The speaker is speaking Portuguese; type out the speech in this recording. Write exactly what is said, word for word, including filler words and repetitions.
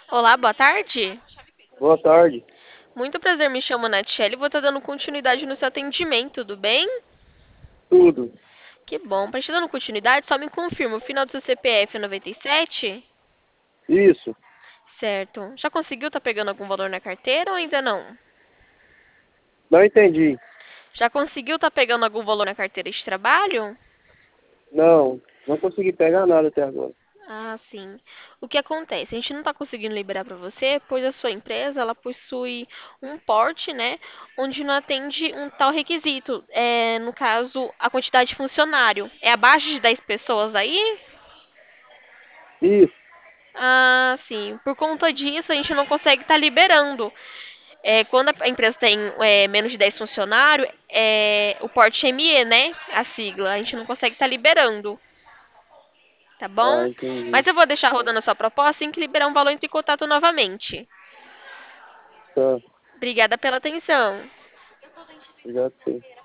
Olá, boa tarde. Boa tarde. Muito prazer, me chamo Natchelle e vou estar dando continuidade no seu atendimento, tudo bem? Tudo. Que bom. Para te dando continuidade, só me confirma, o final do seu C P F é noventa e sete? Isso. Certo. Já conseguiu tá pegando algum valor na carteira ou ainda não? Não entendi. Já conseguiu tá pegando algum valor na carteira de trabalho? Não. Não consegui pegar nada até agora. Ah, sim. O que acontece? A gente não está conseguindo liberar para você, pois a sua empresa ela possui um porte, né, onde não atende um tal requisito. É, no caso, a quantidade de funcionário. É abaixo de dez pessoas aí? Isso. Ah, sim. Por conta disso, a gente não consegue estar liberando. É, quando a empresa tem é, menos de dez funcionários, é, o porte M E, né? A sigla, a gente não consegue estar liberando. Tá Ah, bom? Mas entendi. eu vou deixar rodando a sua proposta, assim que liberar um valor, entre em contato novamente. Tá. Obrigada pela atenção. Já sei.